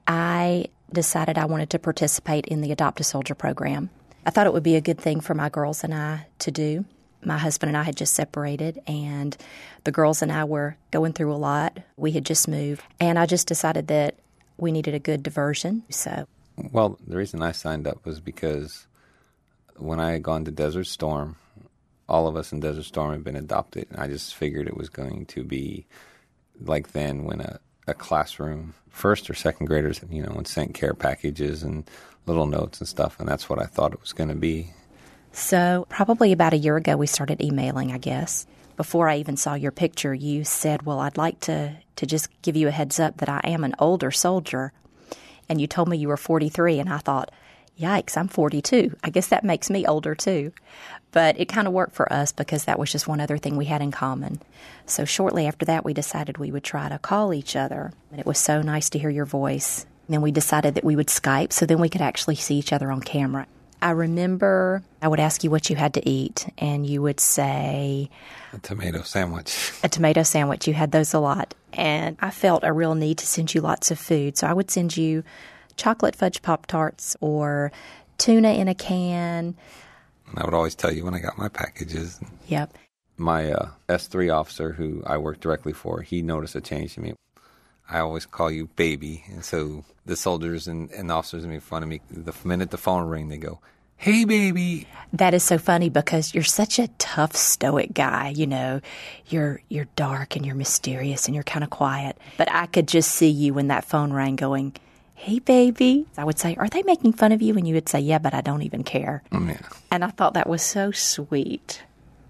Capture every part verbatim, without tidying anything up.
I decided I wanted to participate in the Adopt a Soldier program. I thought it would be a good thing for my girls and I to do. My husband and I had just separated, and the girls and I were going through a lot. We had just moved, and I just decided that we needed a good diversion. So, well, the reason I signed up was because when I had gone to Desert Storm, all of us in Desert Storm had been adopted, and I just figured it was going to be like then when a, a classroom, first or second graders, you know, sent care packages and little notes and stuff, and that's what I thought it was going to be. So probably about a year ago, we started emailing, I guess. Before I even saw your picture, you said, well, I'd like to, to just give you a heads up that I am an older soldier. And you told me you were forty-three, and I thought, yikes, I'm forty-two. I guess that makes me older, too. But it kind of worked for us because that was just one other thing we had in common. So shortly after that, we decided we would try to call each other. And it was so nice to hear your voice. And then we decided that we would Skype so then we could actually see each other on camera. I remember I would ask you what you had to eat, and you would say... A tomato sandwich. A tomato sandwich. You had those a lot. And I felt a real need to send you lots of food. So I would send you chocolate fudge Pop-Tarts or tuna in a can. And I would always tell you when I got my packages. Yep. My uh, S three officer, who I worked directly for, he noticed a change in me. I always call you baby. And so the soldiers and, and officers make fun of me. The minute the phone rang, they go, hey, baby. That is so funny because you're such a tough, stoic guy. You know, you're you're dark and you're mysterious and you're kind of quiet. But I could just see you when that phone rang going, hey, baby. I would say, are they making fun of you? And you would say, yeah, but I don't even care. Oh, yeah. And I thought that was so sweet.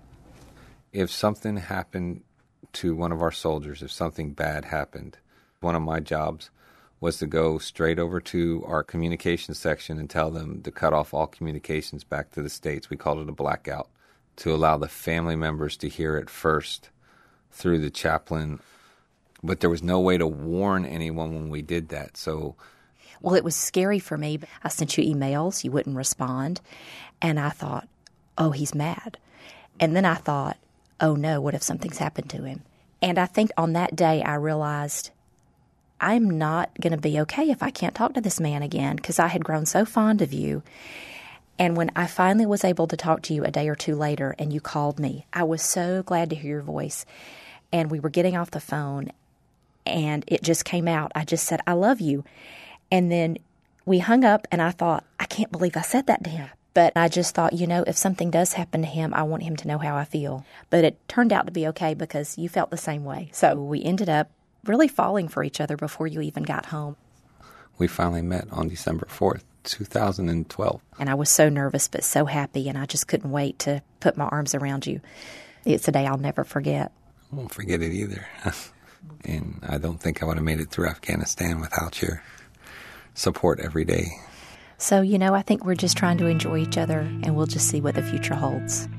If something happened to one of our soldiers, if something bad happened, one of my jobs was to go straight over to our communications section and tell them to cut off all communications back to the States. We called it a blackout, to allow the family members to hear it first through the chaplain. But there was no way to warn anyone when we did that. So, well, it was scary for me. I sent you emails. You wouldn't respond. And I thought, oh, he's mad. And then I thought, oh, no, what if something's happened to him? And I think on that day I realized I'm not going to be okay if I can't talk to this man again because I had grown so fond of you. And when I finally was able to talk to you a day or two later and you called me, I was so glad to hear your voice. And we were getting off the phone and it just came out. I just said, I love you. And then we hung up and I thought, I can't believe I said that to him. But I just thought, you know, if something does happen to him, I want him to know how I feel. But it turned out to be okay because you felt the same way. So we ended up really falling for each other before you even got home. We finally met on December fourth, two thousand twelve. And I was so nervous but so happy, and I just couldn't wait to put my arms around you. It's a day I'll never forget. I won't forget it either. And I don't think I would have made it through Afghanistan without your support every day. So, you know, I think we're just trying to enjoy each other, and we'll just see what the future holds.